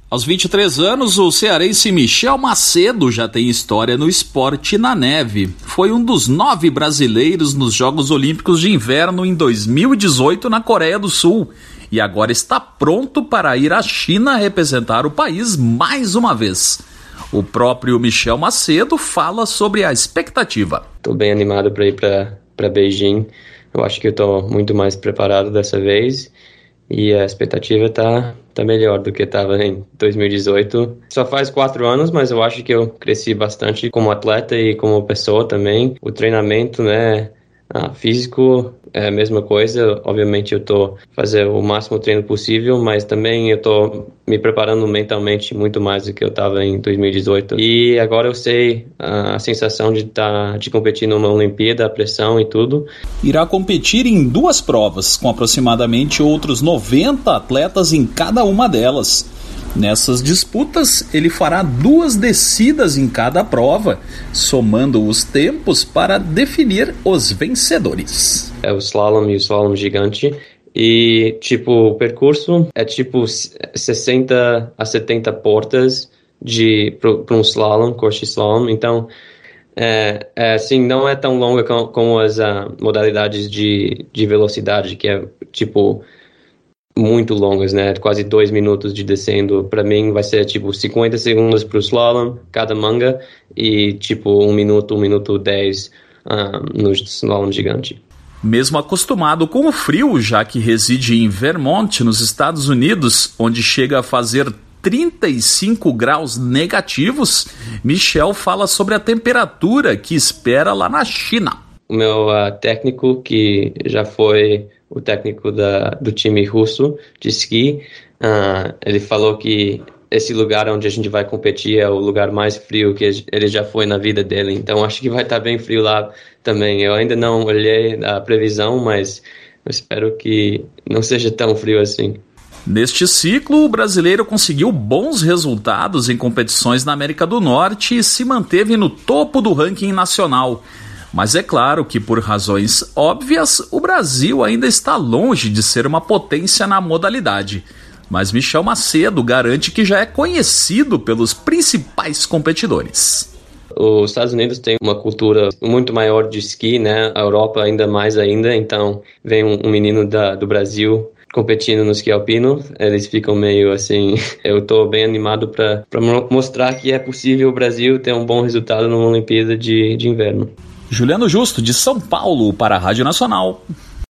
Aos 23 anos, o cearense Michel Macedo já tem história no esporte na neve. Foi um dos 9 brasileiros nos Jogos Olímpicos de Inverno em 2018 na Coreia do Sul. E agora está pronto para ir à China representar o país mais uma vez. O próprio Michel Macedo fala sobre a expectativa. Estou bem animado para ir para Beijing. Eu acho que eu estou muito mais preparado dessa vez. E a expectativa tá melhor do que estava em 2018. Só faz 4 anos, mas eu acho que eu cresci bastante como atleta e como pessoa também. O treinamento, físico é a mesma coisa. Obviamente eu tô fazendo o máximo treino possível, mas também eu tô me preparando mentalmente muito mais do que eu estava em 2018. E agora eu sei a sensação de competir numa Olimpíada, a pressão e tudo. Irá competir em 2 provas, com aproximadamente outros 90 atletas em cada uma delas. Nessas disputas, ele fará 2 descidas em cada prova, somando os tempos para definir os vencedores. É o slalom e o slalom gigante. E, o percurso é 60 a 70 portas para um slalom, coxa slalom. Então, assim, não é tão longa como as modalidades de velocidade, que é, muito longas, né? Quase 2 minutos de descendo. Para mim vai ser 50 segundos para o slalom, cada manga, e 1 minuto 10 no slalom gigante. Mesmo acostumado com o frio, já que reside em Vermont, nos Estados Unidos, onde chega a fazer 35 graus negativos, Michel fala sobre a temperatura que espera lá na China. O meu técnico, que já foi o técnico do time russo de esqui, ele falou que esse lugar onde a gente vai competir é o lugar mais frio que ele já foi na vida dele. Então acho que vai estar bem frio lá também. Eu ainda não olhei a previsão, mas eu espero que não seja tão frio assim. Neste ciclo, o brasileiro conseguiu bons resultados em competições na América do Norte e se manteve no topo do ranking nacional. Mas é claro que, por razões óbvias, o Brasil ainda está longe de ser uma potência na modalidade. Mas Michel Macedo garante que já é conhecido pelos principais competidores. Os Estados Unidos têm uma cultura muito maior de esqui, né? A Europa ainda mais ainda. Então, vem um menino do Brasil competindo no esqui alpino, eles ficam meio assim. Eu estou bem animado para mostrar que é possível o Brasil ter um bom resultado numa Olimpíada de inverno. Juliano Justo, de São Paulo, para a Rádio Nacional.